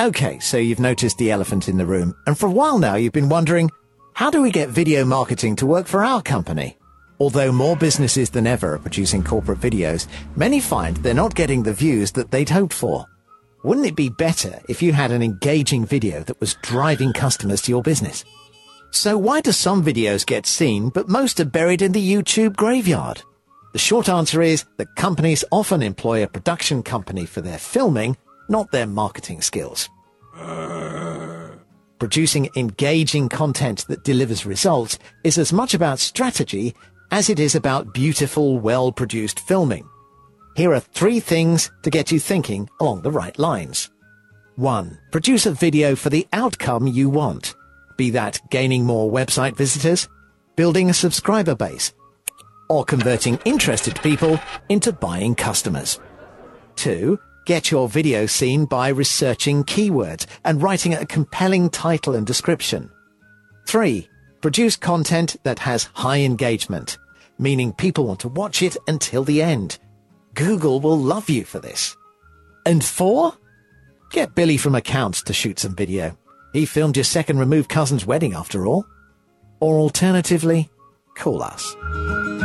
Okay, so you've noticed the elephant in the room, and for a while now you've been wondering, how do we get video marketing to work for our company? Although more businesses than ever are producing corporate videos, many find they're not getting the views that they'd hoped for. Wouldn't it be better if you had an engaging video that was driving customers to your business? So why do some videos get seen, but most are buried in the YouTube graveyard? The short answer is that companies often employ a production company for their filming, not their marketing skills. Producing engaging content that delivers results is as much about strategy as it is about beautiful, well-produced filming. Here are 3 things to get you thinking along the right lines. 1. Produce a video for the outcome you want, be that gaining more website visitors, building a subscriber base, or converting interested people into buying customers. 2. Get your video seen by researching keywords and writing a compelling title and description. 3. Produce content that has high engagement, meaning people want to watch it until the end. Google will love you for this. And 4. Get Billy from Accounts to shoot some video. He filmed your second removed cousin's wedding after all. Or alternatively, call us.